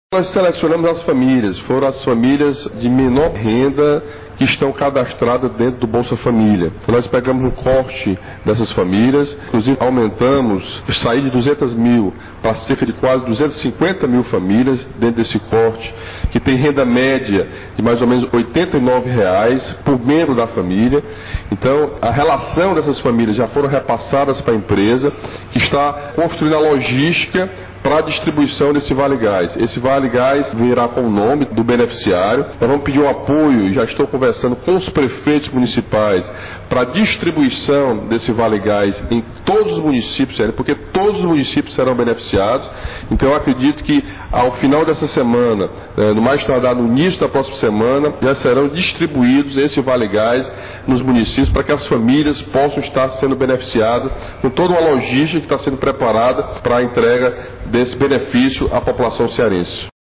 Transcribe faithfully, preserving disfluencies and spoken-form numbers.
Nós selecionamos as famílias, foram as famílias de menor renda que estão cadastradas dentro do Bolsa Família. Nós pegamos um corte dessas famílias, inclusive aumentamos, sair de duzentas mil para cerca de quase duzentas e cinquenta mil famílias dentro desse corte, que tem renda média de mais ou menos oitenta e nove reais por membro da família. Então, a relação dessas famílias já foram repassadas para a empresa, que está construindo a logística para a distribuição desse Vale Gás. Esse Vale Gás virá com o nome do beneficiário. Nós vamos pedir um apoio, e já estou conversando com os prefeitos municipais, para a distribuição desse Vale Gás em todos os municípios, porque todos os municípios serão beneficiados. Então eu acredito que ao final dessa semana, no mais tardar no início da próxima semana, já serão distribuídos esse Vale Gás nos municípios para que as famílias possam estar sendo beneficiadas com toda uma logística que está sendo preparada para a entrega desse benefício à população cearense.